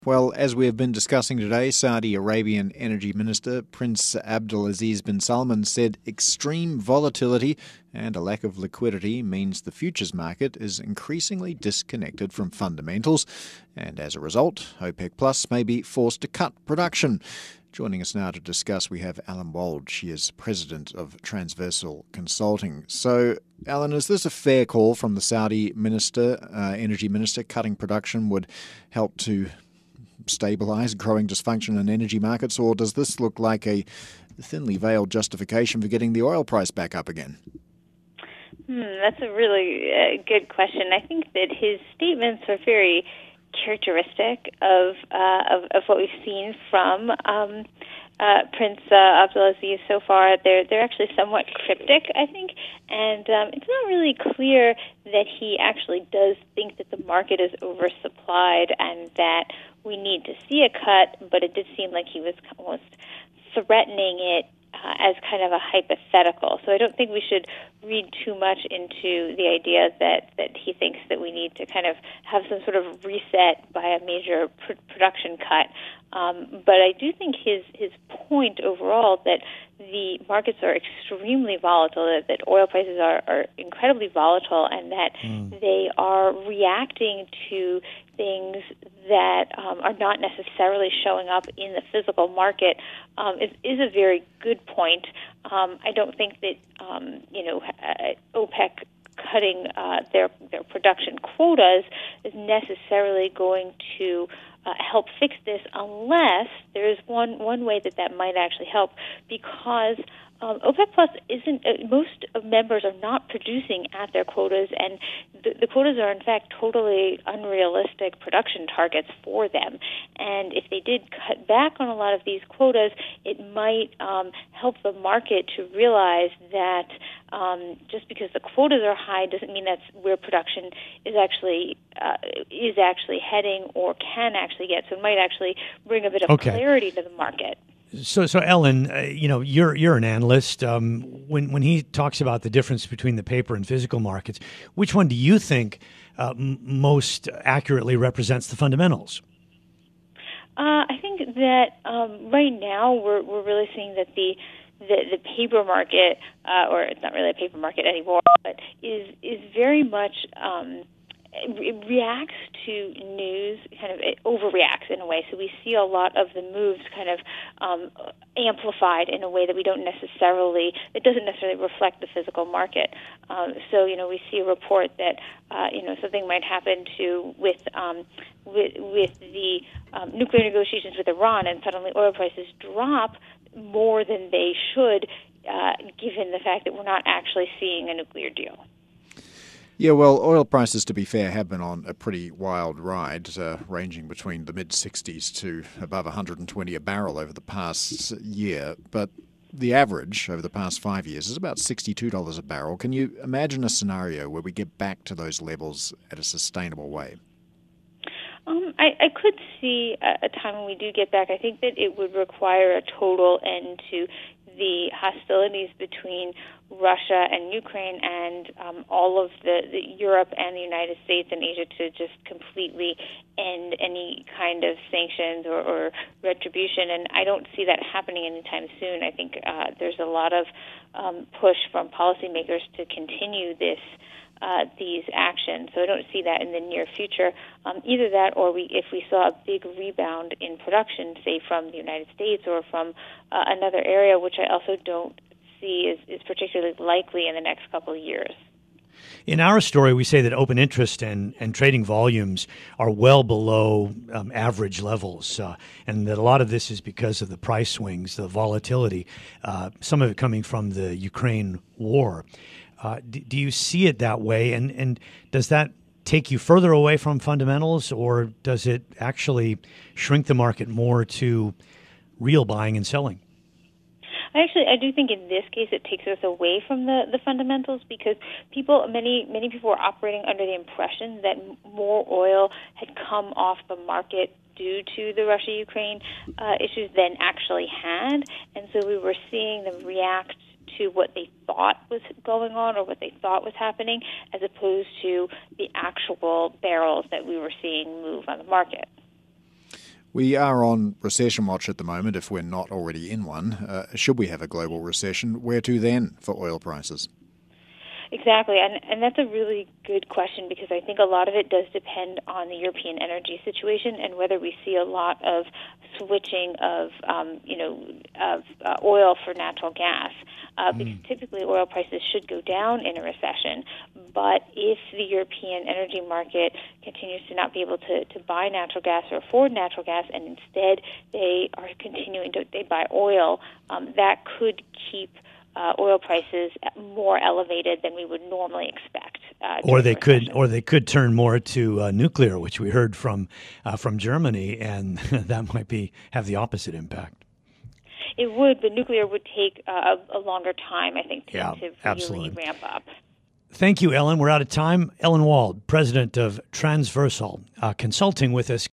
Well, as we have been discussing today, Saudi Arabian Energy Minister Prince Abdulaziz bin Salman said extreme volatility and a lack of liquidity means the futures market is increasingly disconnected from fundamentals, and as a result, OPEC Plus may be forced to cut production. Joining us now to discuss, we have Alan Wald. She is president of Transversal Consulting. So, Alan, is this a fair call from the Saudi energy minister? Cutting production would help to stabilise growing dysfunction in energy markets, or does this look like a thinly veiled justification for getting the oil price back up again? That's a really good question. I think that his statements are very characteristic of what we've seen from Prince Abdulaziz so far. They're actually somewhat cryptic, I think, and it's not really clear that he actually does think that the market is oversupplied and that we need to see a cut, but it did seem like he was almost threatening it as kind of a hypothetical. So I don't think we should read too much into the idea that he thinks that we need to kind of have some sort of reset by a major production cut. But I do think his point overall that the markets are extremely volatile, that oil prices are incredibly volatile, and that they are reacting to things that are not necessarily showing up in the physical market is a very good point. I don't think that OPEC cutting their production quotas is necessarily going to help fix this, unless there is one way that might actually help, because OPEC Plus isn't. Most members are not producing at their quotas, and the quotas are in fact totally unrealistic production targets for them. And if they did cut back on a lot of these quotas, it might help the market to realize that just because the quotas are high doesn't mean that's where production is actually heading or can actually get. So it might actually bring a bit of clarity to the market. So Ellen, you're an analyst. When he talks about the difference between the paper and physical markets, which one do you think most accurately represents the fundamentals? I think that right now we're really seeing that the paper market, or it's not really a paper market anymore, but is very much. It reacts to news, kind of it overreacts in a way. So we see a lot of the moves kind of amplified in a way that it doesn't necessarily reflect the physical market. So we see a report that something might happen with the nuclear negotiations with Iran, and suddenly oil prices drop more than they should, given the fact that we're not actually seeing a nuclear deal. Yeah, well, oil prices, to be fair, have been on a pretty wild ride, ranging between the mid-60s to above 120 a barrel over the past year. But the average over the past 5 years is about $62 a barrel. Can you imagine a scenario where we get back to those levels at a sustainable way? I could see a time when we do get back. I think that it would require a total end to the hostilities between Russia and Ukraine and all of the Europe and the United States and Asia to just completely end any kind of sanctions or retribution. And I don't see that happening anytime soon. I think there's a lot of push from policymakers to continue these actions. So I don't see that in the near future. Either that, or if we saw a big rebound in production, say from the United States or from another area, which I also don't see is particularly likely in the next couple of years. In our story, we say that open interest and trading volumes are well below average levels, and that a lot of this is because of the price swings, the volatility, some of it coming from the Ukraine war. Do you see it that way, and does that take you further away from fundamentals, or does it actually shrink the market more to real buying and selling? I do think in this case it takes us away from the fundamentals, because many people were operating under the impression that more oil had come off the market due to the Russia-Ukraine issues than actually had, and so we were seeing them react to what they thought was going on or what they thought was happening, as opposed to the actual barrels that we were seeing move on the market. We are on recession watch at the moment, if we're not already in one. Should we have a global recession, where to then for oil prices? Exactly, and that's a really good question because I think a lot of it does depend on the European energy situation and whether we see a lot of switching of oil for natural gas. Because typically oil prices should go down in a recession, but if the European energy market continues to not be able to buy natural gas or afford natural gas, and instead they are continuing to buy oil, that could keep oil prices more elevated than we would normally expect. Or they could turn more to nuclear, which we heard from Germany, and that might have the opposite impact. It would, but nuclear would take a longer time, I think, to really absolutely ramp up. Thank you, Ellen. We're out of time. Ellen Wald, president of Transversal, consulting with us.